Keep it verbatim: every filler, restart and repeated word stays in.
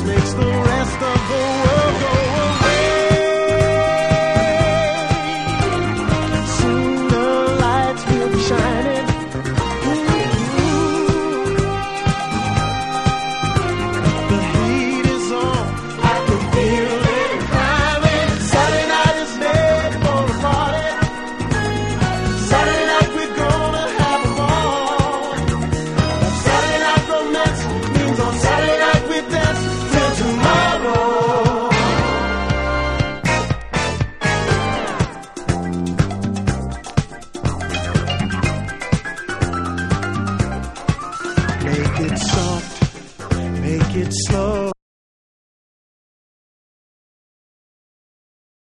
makes the rest of the world go away. Soon the lights will be shining. The heat is on, I can feel it climbing. Saturday night is made for a party. Saturday night we're gonna have a ball. Saturday night romance means on Saturday night we dance till tomorrow. Make it soft, make it slow.